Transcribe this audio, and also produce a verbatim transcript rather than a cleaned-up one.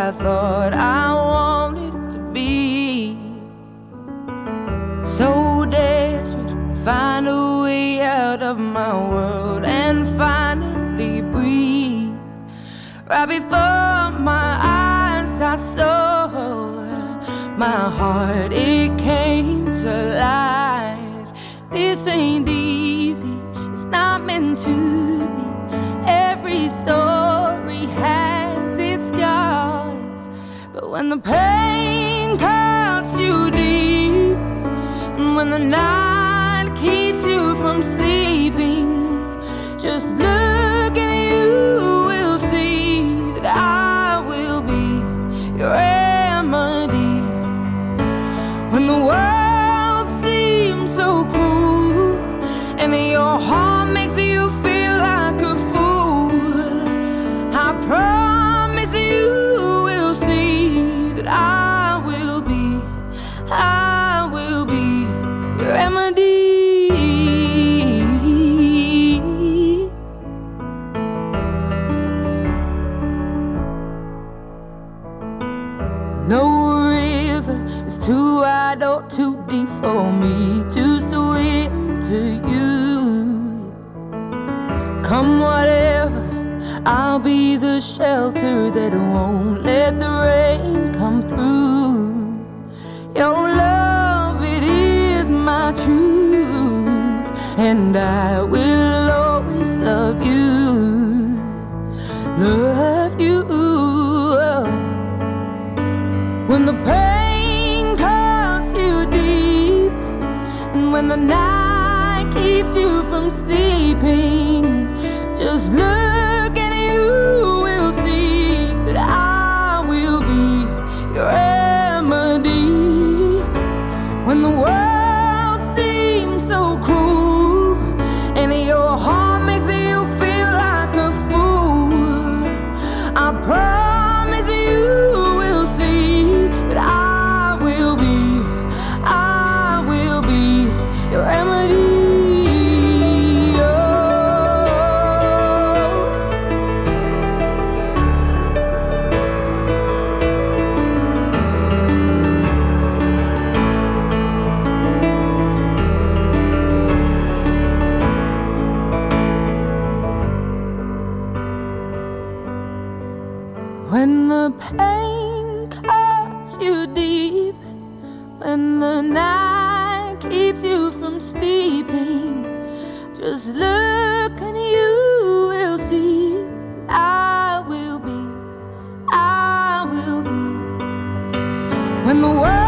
I thought I wanted it to be. So desperate to find a way out of my world and finally breathe. Right before my eyes I saw my heart, it came to life. This ain't easy, it's not meant to be. Every story has its scars, but when the pain cuts you deep, and when the night keeps you from sleeping, just look and you will see that I will be your remedy. When the world seems so cruel and your heart makes you feel like a fool, I promise you will see that I will be, I will be your remedy. No river is too wide or too deep for me to swim to you. Come whatever, I'll be the shelter that won't let the rain come through. Your love, it is my truth, and I will always love you, love you. When the pain cuts you deep, and when the night keeps you from sleeping, just look and you will see that I will be your remedy. When the world seems so cruel and your heart makes you feel like a fool, I promise you will see that I will be, I will be your remedy. When the pain cuts you deep, when the night keeps you from sleeping, just look and you will see I will be, I will be. When the world